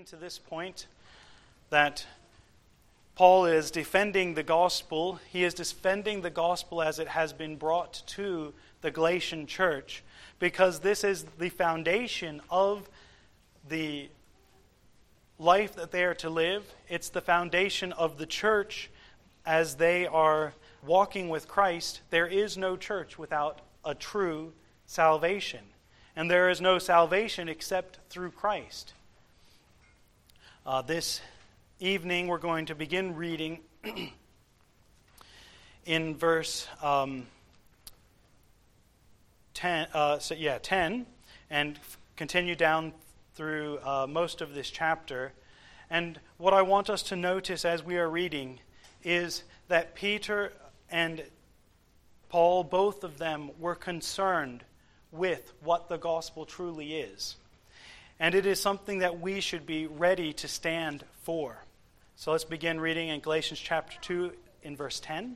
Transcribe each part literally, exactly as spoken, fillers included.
to this point that Paul is defending the gospel. He is defending the gospel as it has been brought to the Galatian church, because this is the foundation of the life that they are to live. It's the foundation of the church as they are walking with Christ. There is no church without a true salvation, and there is no salvation except through Christ. Uh, this evening we're going to begin reading in verse um, ten, uh, so yeah, ten, and f- continue down through uh, most of this chapter. And what I want us to notice as we are reading is that Peter and Paul, both of them, were concerned with what the gospel truly is. And it is something that we should be ready to stand for. So let's begin reading in Galatians chapter two in verse ten.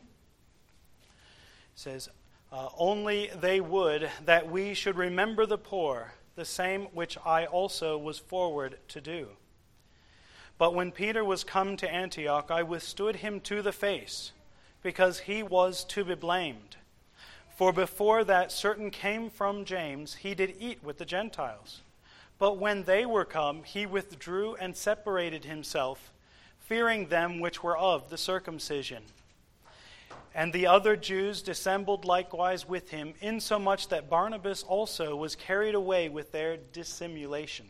It says, uh, Only they would that we should remember the poor, the same which I also was forward to do. But when Peter was come to Antioch, I withstood him to the face, because he was to be blamed. For before that certain came from James, he did eat with the Gentiles. But when they were come, he withdrew and separated himself, fearing them which were of the circumcision. And the other Jews dissembled likewise with him, insomuch that Barnabas also was carried away with their dissimulation.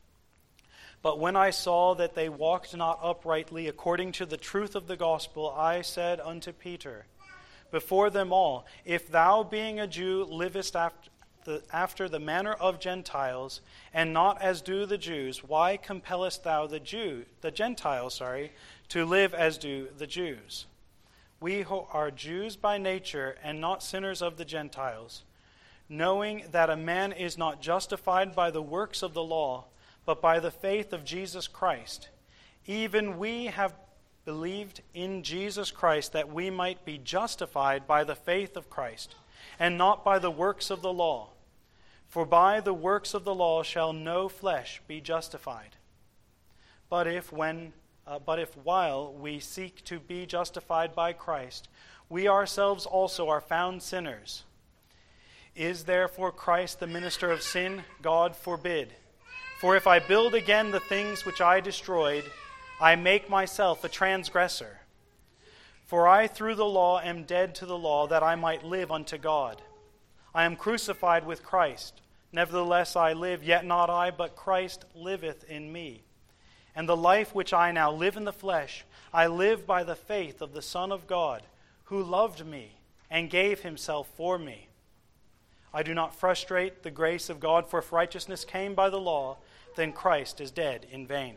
But when I saw that they walked not uprightly according to the truth of the gospel, I said unto Peter, before them all, if thou being a Jew livest after the, after the manner of Gentiles, and not as do the Jews, why compellest thou the Jew, the Gentiles, sorry, to live as do the Jews? We who are Jews by nature, and not sinners of the Gentiles, knowing that a man is not justified by the works of the law, but by the faith of Jesus Christ. Even we have believed in Jesus Christ, that we might be justified by the faith of Christ, and not by the works of the law. For by the works of the law shall no flesh be justified. But if when, uh, but if while we seek to be justified by Christ, we ourselves also are found sinners, is therefore Christ the minister of sin? God forbid. For if I build again the things which I destroyed, I make myself a transgressor. For I through the law am dead to the law, that I might live unto God. I am crucified with Christ. Nevertheless I live, yet not I, but Christ liveth in me. And the life which I now live in the flesh, I live by the faith of the Son of God, who loved me and gave himself for me. I do not frustrate the grace of God, for if righteousness came by the law, then Christ is dead in vain.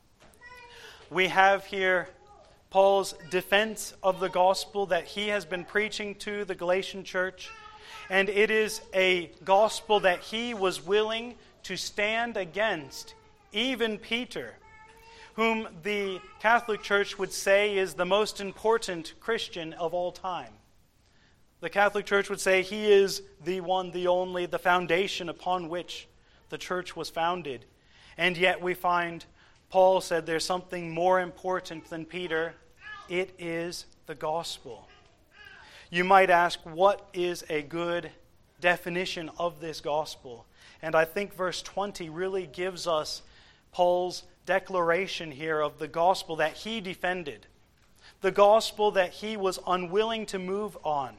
We have here Paul's defense of the gospel that he has been preaching to the Galatian church, and it is a gospel that he was willing to stand against even Peter, whom the Catholic Church would say is the most important Christian of all time. The Catholic Church would say he is the one, the only, the foundation upon which the church was founded. And yet we find Paul said there's something more important than Peter. It is the gospel. You might ask, what is a good definition of this gospel? And I think verse twenty really gives us Paul's declaration here of the gospel that he defended, the gospel that he was unwilling to move on.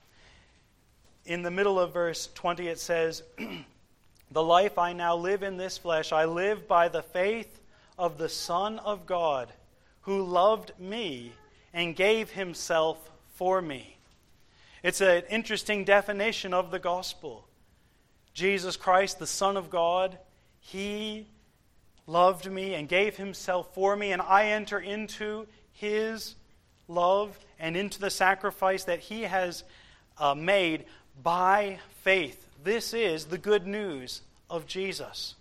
In the middle of verse twenty it says, the life I now live in this flesh, I live by the faith of the Son of God, who loved me and gave himself for me. It's an interesting definition of the gospel. Jesus Christ, the Son of God, he loved me and gave himself for me, and I enter into his love and into the sacrifice that he has uh, made by faith. This is the good news of Jesus.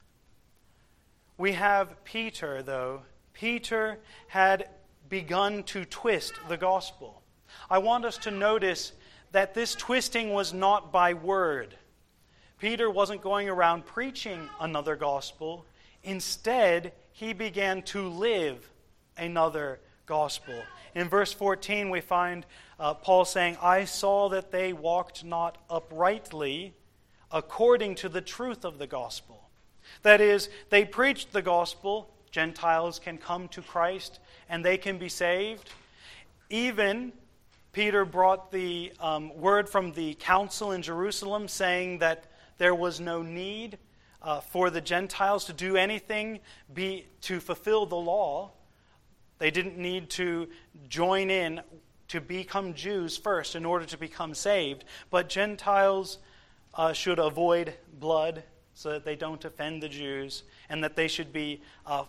We have Peter, though. Peter had begun to twist the gospel. I want us to notice that this twisting was not by word. Peter wasn't going around preaching another gospel. Instead, he began to live another gospel. In verse fourteen, we find uh, Paul saying, I saw that they walked not uprightly according to the truth of the gospel. That is, they preached the gospel. Gentiles can come to Christ and they can be saved. Even Peter brought the um, word from the council in Jerusalem saying that there was no need uh, for the Gentiles to do anything be, to fulfill the law. They didn't need to join in to become Jews first in order to become saved. But Gentiles uh, should avoid blood so that they don't offend the Jews, and that they should be uh,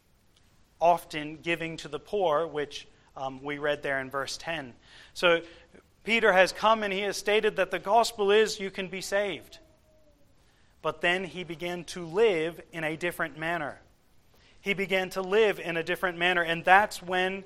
often giving to the poor, which um, we read there in verse ten. So Peter has come and he has stated that the gospel is you can be saved. But then he began to live in a different manner. He began to live in a different manner, and that's when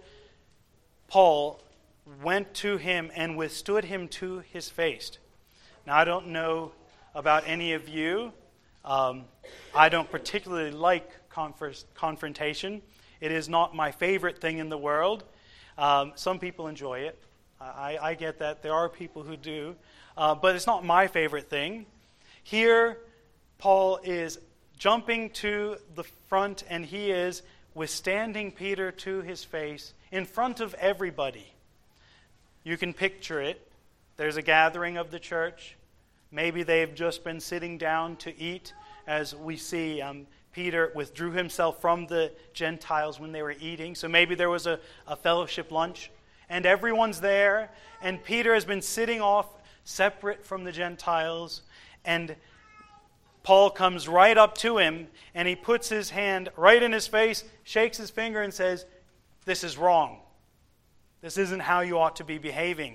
Paul went to him and withstood him to his face. Now, I don't know about any of you. Um, I don't particularly like conf- confrontation. It is not my favorite thing in the world. Um, some people enjoy it. I, I get that. There are people who do. Uh, but it's not my favorite thing. Here, Paul is jumping to the front, and he is withstanding Peter to his face in front of everybody. You can picture it. There's a gathering of the church. Maybe they've just been sitting down to eat, as we see um, Peter withdrew himself from the Gentiles when they were eating. So maybe there was a, a fellowship lunch, and everyone's there, and Peter has been sitting off separate from the Gentiles, and Paul comes right up to him, and he puts his hand right in his face, shakes his finger, and says, "This is wrong. This isn't how you ought to be behaving.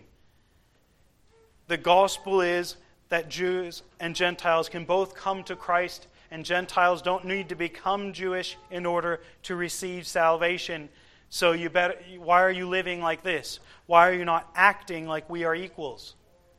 The gospel is that Jews and Gentiles can both come to Christ, and Gentiles don't need to become Jewish in order to receive salvation. So you better, why are you living like this? Why are you not acting like we are equals?"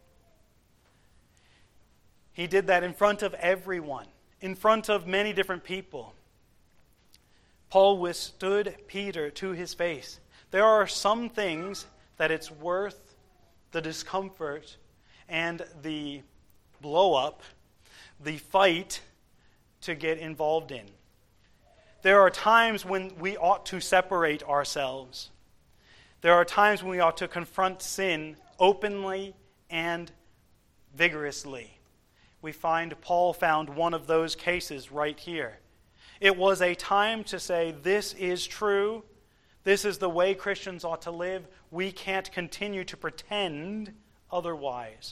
He did that in front of everyone, in front of many different people. Paul withstood Peter to his face. There are some things that it's worth the discomfort and the blow-up, the fight, to get involved in. There are times when we ought to separate ourselves. There are times when we ought to confront sin openly and vigorously. We find Paul found one of those cases right here. It was a time to say, this is true. This is the way Christians ought to live. We can't continue to pretend otherwise.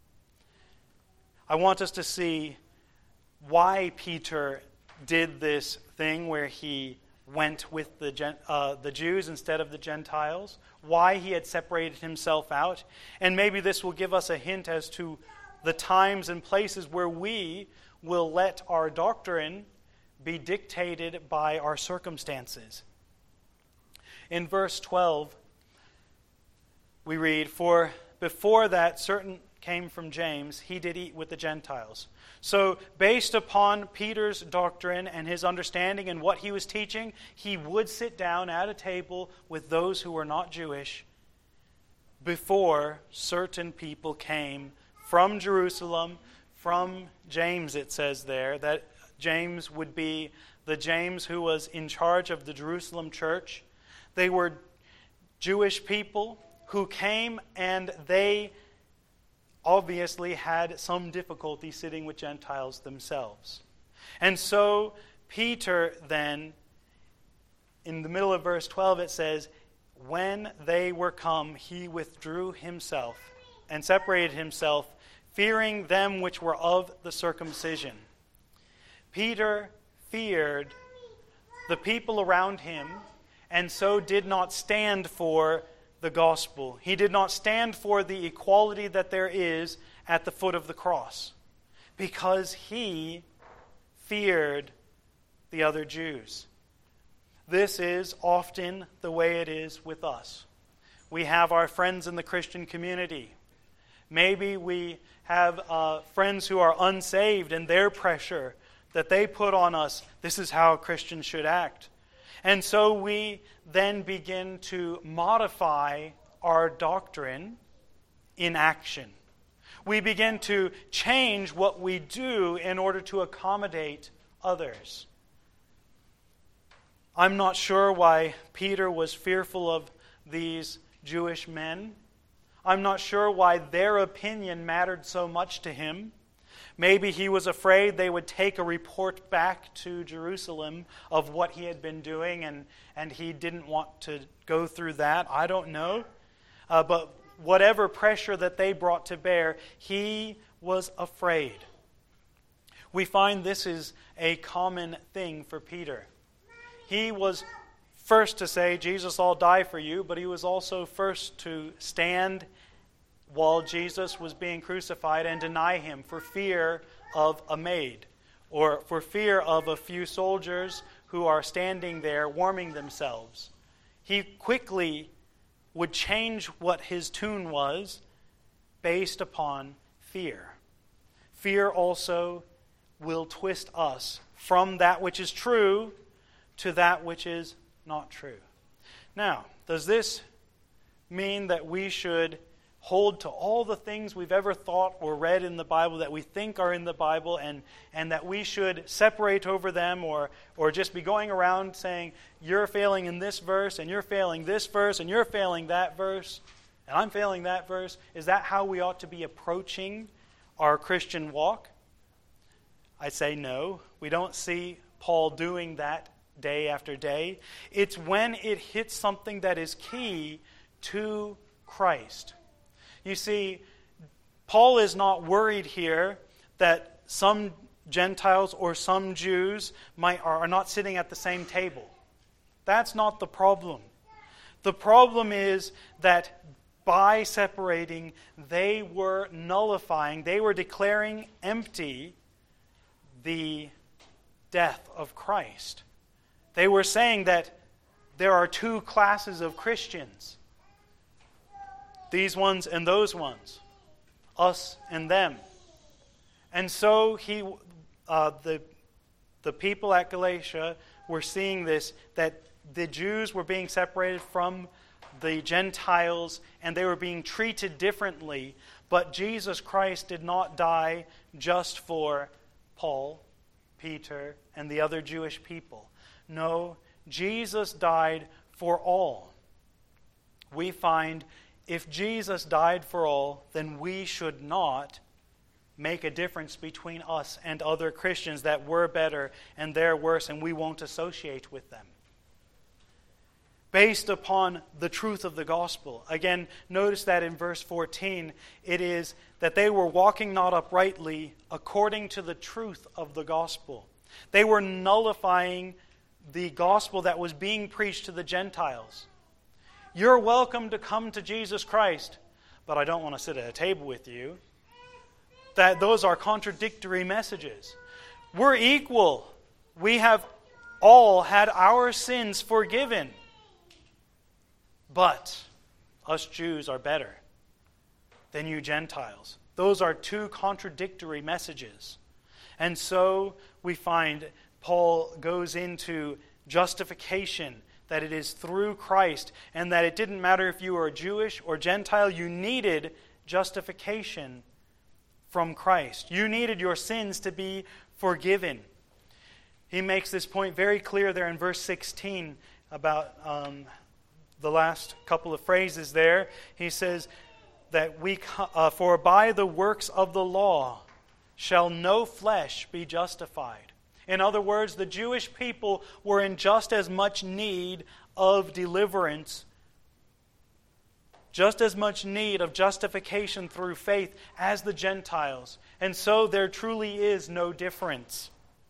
I want us to see why Peter did this thing where he went with the uh, the Jews instead of the Gentiles, why he had separated himself out, and maybe this will give us a hint as to the times and places where we will let our doctrine be dictated by our circumstances. In verse twelve, we read, "For before that certain came from James, he did eat with the Gentiles." So, based upon Peter's doctrine and his understanding and what he was teaching, he would sit down at a table with those who were not Jewish before certain people came from Jerusalem, from James, it says there, that James would be the James who was in charge of the Jerusalem church. They were Jewish people who came, and they obviously had some difficulty sitting with Gentiles themselves. And so Peter then, in the middle of verse twelve, it says, "When they were come, he withdrew himself and separated himself, fearing them which were of the circumcision." Peter feared the people around him, and so did not stand for the gospel. He did not stand for the equality that there is at the foot of the cross, because he feared the other Jews. This is often the way it is with us. We have our friends in the Christian community. Maybe we have uh, friends who are unsaved, and their pressure that they put on us, this is how Christians should act. And so we then begin to modify our doctrine in action. We begin to change what we do in order to accommodate others. I'm not sure why Peter was fearful of these Jewish men. I'm not sure why their opinion mattered so much to him. Maybe he was afraid they would take a report back to Jerusalem of what he had been doing, and, and he didn't want to go through that. I don't know. Uh, but whatever pressure that they brought to bear, he was afraid. We find this is a common thing for Peter. He was first to say, Jesus, I'll die for you, but he was also first to stand while Jesus was being crucified and deny him for fear of a maid, or for fear of a few soldiers who are standing there warming themselves. He quickly would change what his tune was based upon fear. Fear also will twist us from that which is true to that which is not true. Now, does this mean that we should hold to all the things we've ever thought or read in the Bible that we think are in the Bible, and, and that we should separate over them, or, or just be going around saying, you're failing in this verse, and you're failing this verse, and you're failing that verse, and I'm failing that verse? Is that how we ought to be approaching our Christian walk? I say no. We don't see Paul doing that day after day. It's when it hits something that is key to Christ. You see, Paul is not worried here that some Gentiles or some Jews might are not sitting at the same table. That's not the problem. The problem is that by separating, they were nullifying, they were declaring empty the death of Christ. They were saying that there are two classes of Christians. These ones and those ones. Us and them. And so he, uh, the, the people at Galatia were seeing this, that the Jews were being separated from the Gentiles, and they were being treated differently. But Jesus Christ did not die just for Paul, Peter, and the other Jewish people. No, Jesus died for all. We find if Jesus died for all, then we should not make a difference between us and other Christians that we're better and they're worse, and we won't associate with them. Based upon the truth of the gospel. Again, notice that in verse fourteen, it is that they were walking not uprightly according to the truth of the gospel. They were nullifying the gospel that was being preached to the Gentiles. You're welcome to come to Jesus Christ, but I don't want to sit at a table with you. That those are contradictory messages. We're equal. We have all had our sins forgiven. But us Jews are better than you Gentiles. Those are two contradictory messages. And so we find Paul goes into justification, that it is through Christ, and that it didn't matter if you were Jewish or Gentile, you needed justification from Christ. You needed your sins to be forgiven. He makes this point very clear there in verse sixteen about um, the last couple of phrases there. He says that we, uh, for by the works of the law shall no flesh be justified. In other words, the Jewish people were in just as much need of deliverance, just as much need of justification through faith as the Gentiles. And so there truly is no difference.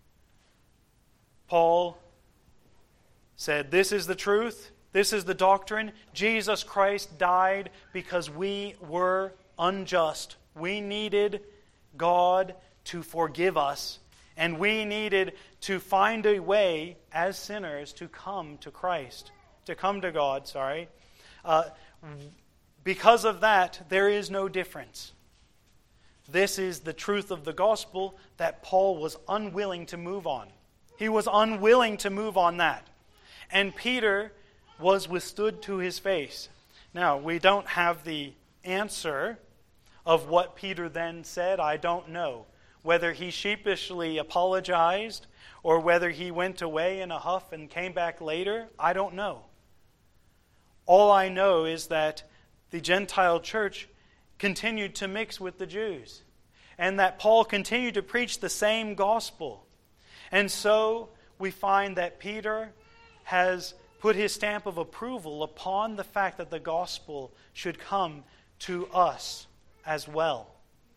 Paul said, this is the truth, this is the doctrine. Jesus Christ died because we were unjust. We needed God to forgive us. And we needed to find a way as sinners to come to Christ, to come to God, sorry. Uh, because of that, there is no difference. This is the truth of the gospel that Paul was unwilling to move on. He was unwilling to move on that. And Peter was withstood to his face. Now, we don't have the answer of what Peter then said. I don't know. Whether he sheepishly apologized or whether he went away in a huff and came back later, I don't know. All I know is that the Gentile church continued to mix with the Jews, and that Paul continued to preach the same gospel. And so we find that Peter has put his stamp of approval upon the fact that the gospel should come to us as well.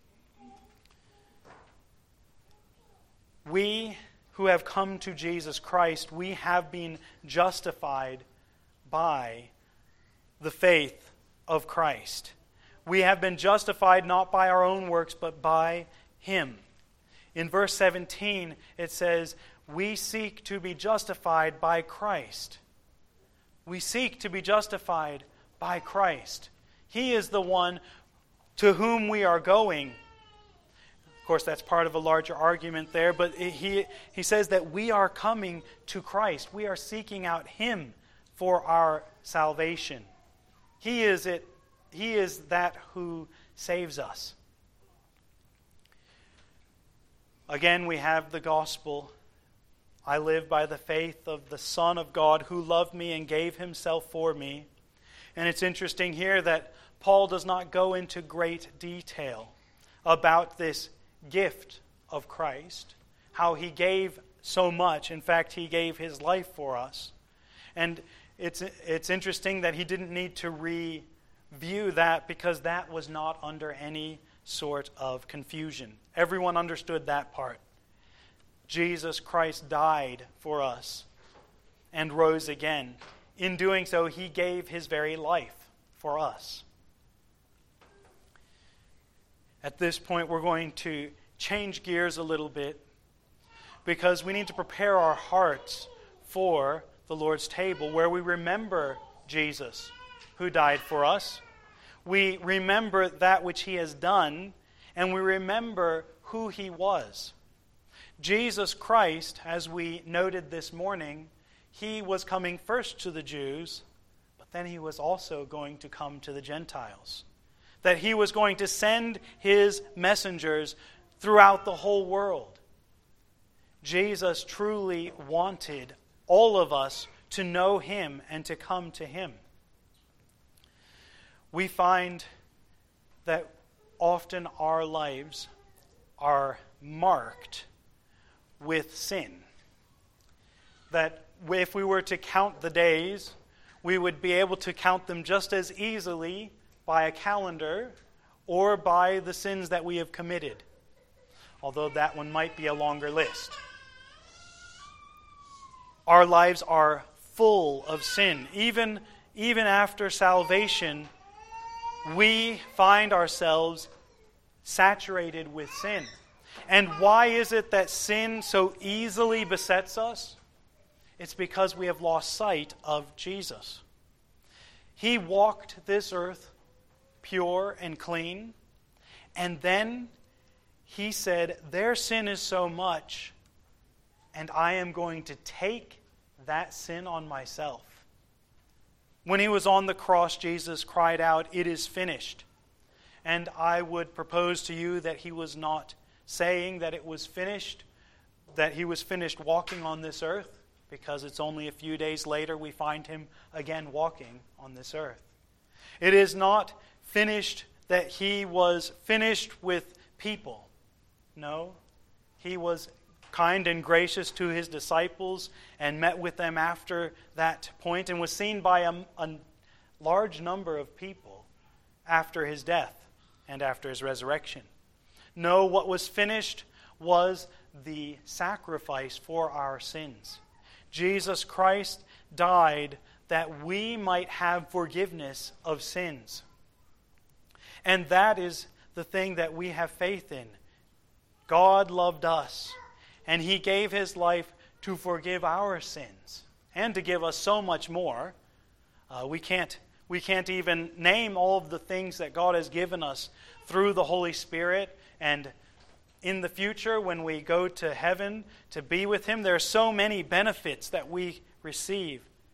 We who have come to Jesus Christ, we have been justified by the faith of Christ. We have been justified not by our own works, but by Him. In verse seventeen, it says, we seek to be justified by Christ. We seek to be justified by Christ. He is the one to whom we are going. Of course, that's part of a larger argument there, but he, he says that we are coming to Christ. We are seeking out Him for our salvation. He is it. He is that who saves us. Again, we have the gospel. I live by the faith of the Son of God who loved me and gave Himself for me. And it's interesting here that Paul does not go into great detail about this gift of Christ, how He gave so much. In fact, He gave His life for us. And it's it's interesting that he didn't need to review that, because that was not under any sort of confusion. Everyone understood that part. Jesus Christ died for us and rose again. In doing so, He gave His very life for us. At this point, we're going to change gears a little bit, because we need to prepare our hearts for the Lord's table, where we remember Jesus who died for us. We remember that which He has done, and we remember who He was. Jesus Christ, as we noted this morning, He was coming first to the Jews, but then He was also going to come to the Gentiles. That He was going to send His messengers throughout the whole world. Jesus truly wanted all of us to know Him and to come to Him. We find that often our lives are marked with sin. That if we were to count the days, we would be able to count them just as easily by a calendar or by the sins that we have committed, although that one might be a longer list. Our lives are full of sin. Even, even after salvation, we find ourselves saturated with sin. And why is it that sin so easily besets us? It's because we have lost sight of Jesus. He walked this earth pure and clean, and then He said, their sin is so much, and I am going to take that sin on myself. When He was on the cross, Jesus cried out, "It is finished." And I would propose to you that He was not saying that it was finished, that He was finished walking on this earth, because it's only a few days later we find Him again walking on this earth. It is not finished that He was finished with people. No, He was kind and gracious to His disciples and met with them after that point and was seen by a, a large number of people after His death and after His resurrection. No, what was finished was the sacrifice for our sins. Jesus Christ died that we might have forgiveness of sins. And that is the thing that we have faith in. God loved us, and He gave His life to forgive our sins and to give us so much more. Uh, we can't we can't even name all of the things that God has given us through the Holy Spirit. And in the future, when we go to heaven to be with Him, there are so many benefits that we receive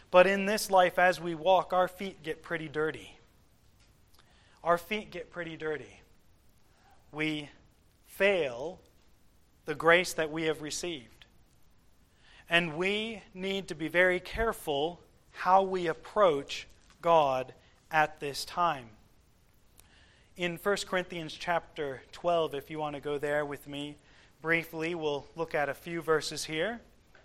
But in this life, as we walk, our feet get pretty dirty. Our feet get pretty dirty. We fail the grace that we have received. And we need to be very careful how we approach God at this time. In First Corinthians chapter twelve, if you want to go there with me briefly, we'll look at a few verses here.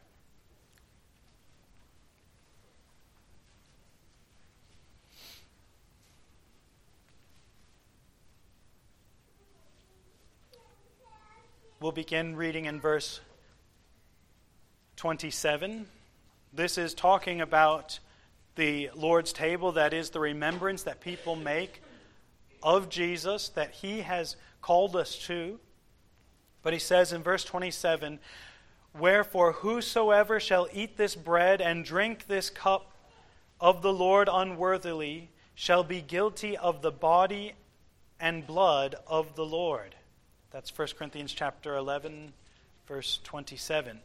We'll begin reading in verse twenty-seven. This is talking about the Lord's table, that is the remembrance that people make of Jesus, that He has called us to. But he says in verse twenty-seven, "Wherefore whosoever shall eat this bread and drink this cup of the Lord unworthily shall be guilty of the body and blood of the Lord." That's First Corinthians chapter eleven, verse twenty-seven.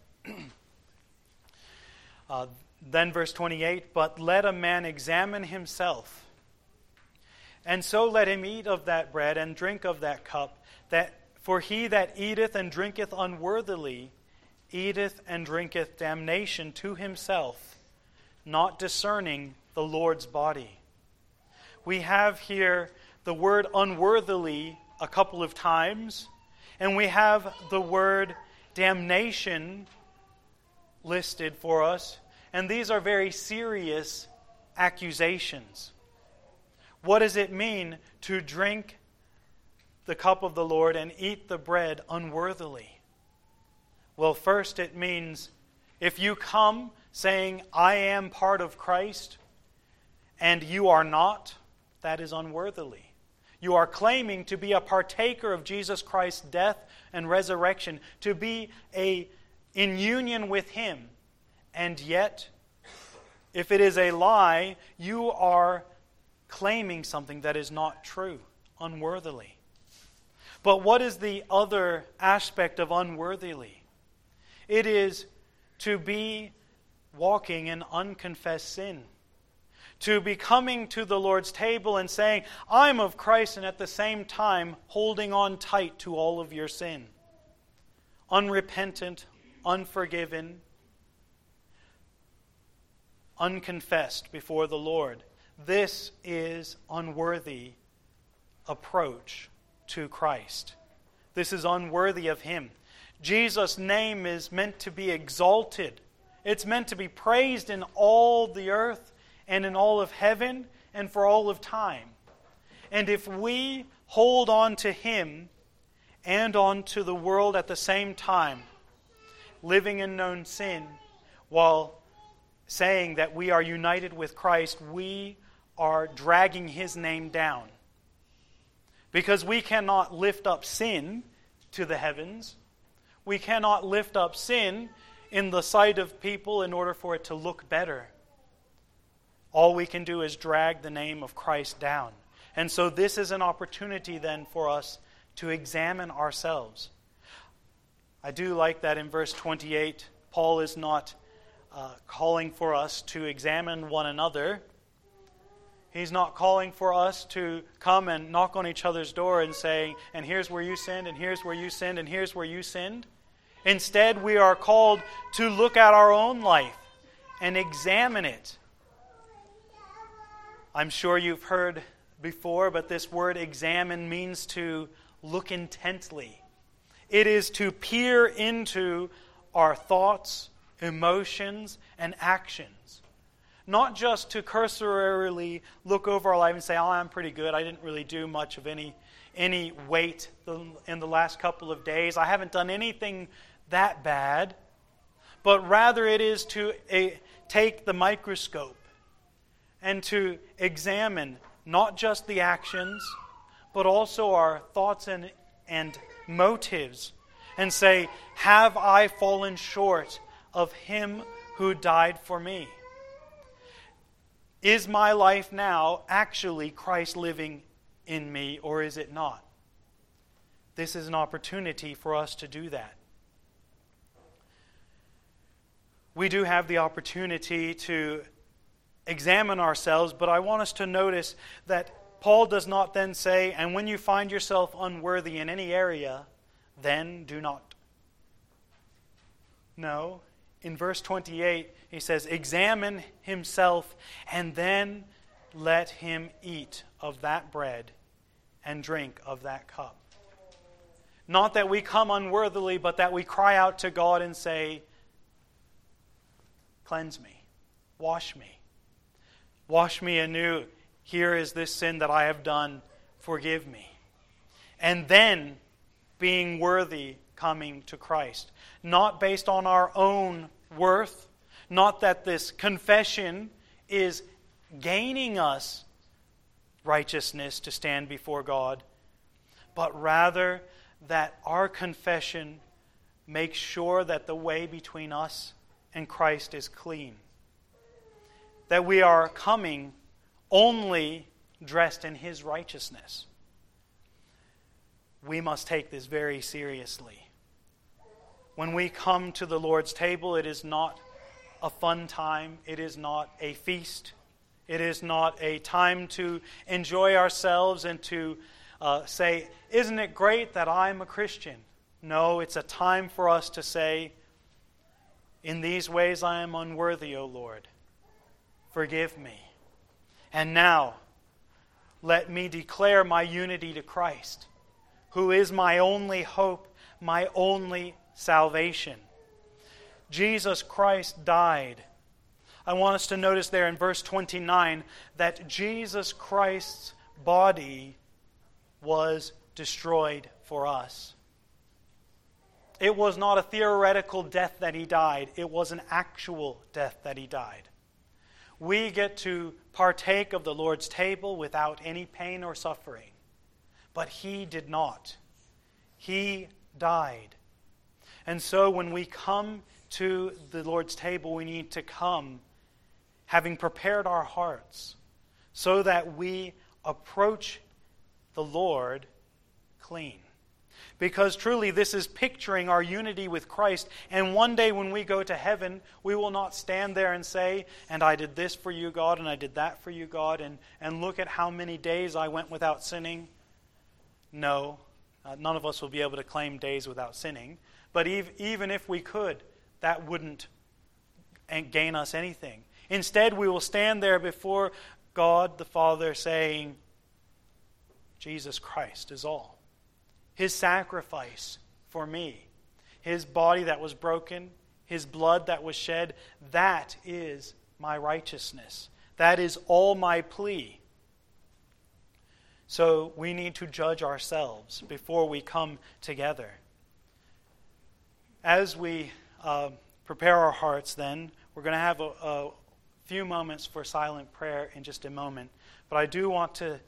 uh, then verse twenty-eight, "But let a man examine himself, and so let him eat of that bread and drink of that cup, that for he that eateth and drinketh unworthily eateth and drinketh damnation to himself, not discerning the Lord's body." We have here the word unworthily a couple of times, and we have the word damnation listed for us, and these are very serious accusations. What does it mean to drink the cup of the Lord and eat the bread unworthily? Well, first it means if you come saying, "I am part of Christ," and you are not, that is unworthily. You are claiming to be a partaker of Jesus Christ's death and resurrection, to be a in union with Him. And yet, if it is a lie, you are claiming something that is not true, unworthily. But what is the other aspect of unworthily? It is to be walking in unconfessed sin. To be coming to the Lord's table and saying, "I'm of Christ," and at the same time holding on tight to all of your sin. Unrepentant, unforgiven, unconfessed before the Lord. This is unworthy approach to Christ. This is unworthy of Him. Jesus' name is meant to be exalted. It's meant to be praised in all the earth and in all of heaven and for all of time. And if we hold on to Him and on to the world at the same time, living in known sin, while saying that we are united with Christ, we are dragging His name down. Because we cannot lift up sin to the heavens. We cannot lift up sin in the sight of people in order for it to look better. All we can do is drag the name of Christ down. And so this is an opportunity then for us to examine ourselves. I do like that in verse twenty-eight, Paul is not uh, calling for us to examine one another. He's not calling for us to come and knock on each other's door and say, "And here's where you sinned, and here's where you sinned, and here's where you sinned." Instead, we are called to look at our own life and examine it. I'm sure you've heard before, but this word examine means to look intently. It is to peer into our thoughts, emotions, and actions. Not just to cursorily look over our life and say, "Oh, I'm pretty good. I didn't really do much of any any weight in the last couple of days. I haven't done anything that bad." But rather it is to a, take the microscope and to examine not just the actions, but also our thoughts and, and motives, and say, "Have I fallen short of Him who died for me? Is my life now actually Christ living in me, or is it not?" This is an opportunity for us to do that. We do have the opportunity to examine ourselves, but I want us to notice that Paul does not then say, and when you find yourself unworthy in any area, then do not. No. In verse twenty-eight, he says, examine himself, and then let him eat of that bread and drink of that cup. Not that we come unworthily, but that we cry out to God and say, cleanse me, wash me, wash me anew. Here is this sin that I have done, forgive me. And then, being worthy, coming to Christ. Not based on our own worth, not that this confession is gaining us righteousness to stand before God, but rather that our confession makes sure that the way between us and Christ is clean. That we are coming only dressed in His righteousness. We must take this very seriously. When we come to the Lord's table, it is not a fun time. It is not a feast. It is not a time to enjoy ourselves and to uh, say, isn't it great that I'm a Christian? No, it's a time for us to say, in these ways I am unworthy, O Lord. Forgive me. And now, let me declare my unity to Christ, who is my only hope, my only salvation. Jesus Christ died. I want us to notice there in verse twenty-nine that Jesus Christ's body was destroyed for us. It was not a theoretical death that He died. It was an actual death that He died. We get to partake of the Lord's table without any pain or suffering. But He did not. He died. And so when we come to the Lord's table, we need to come having prepared our hearts so that we approach the Lord clean. Because truly this is picturing our unity with Christ. And one day when we go to heaven, we will not stand there and say, and I did this for you, God, and I did that for you, God, and, and look at how many days I went without sinning. No, uh, none of us will be able to claim days without sinning. But ev- even if we could, that wouldn't gain us anything. Instead, we will stand there before God the Father saying, Jesus Christ is all. His sacrifice for me, His body that was broken, His blood that was shed, that is my righteousness. That is all my plea. So we need to judge ourselves before we come together. As we uh, prepare our hearts then, we're going to have a, a few moments for silent prayer in just a moment. But I do want to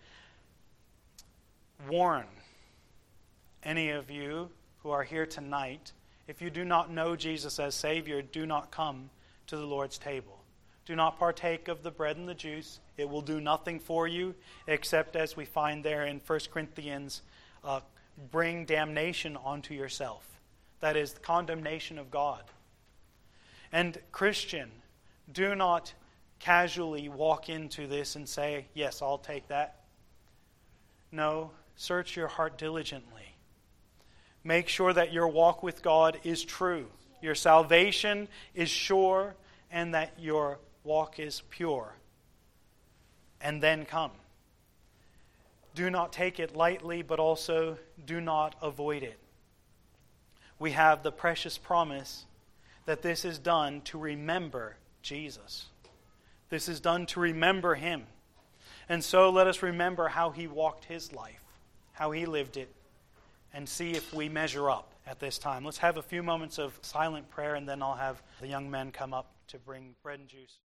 warn any of you who are here tonight, if you do not know Jesus as Savior, do not come to the Lord's table. Do not partake of the bread and the juice. It will do nothing for you, except as we find there in First Corinthians, uh, bring damnation onto yourself. That is the condemnation of God. And Christian, do not casually walk into this and say, yes, I'll take that. No, search your heart diligently. Make sure that your walk with God is true. Your salvation is sure, and that your walk is pure. And then come. Do not take it lightly, but also do not avoid it. We have the precious promise that this is done to remember Jesus. This is done to remember Him. And so let us remember how He walked His life, how He lived it, and see if we measure up at this time. Let's have a few moments of silent prayer, and then I'll have the young men come up to bring bread and juice.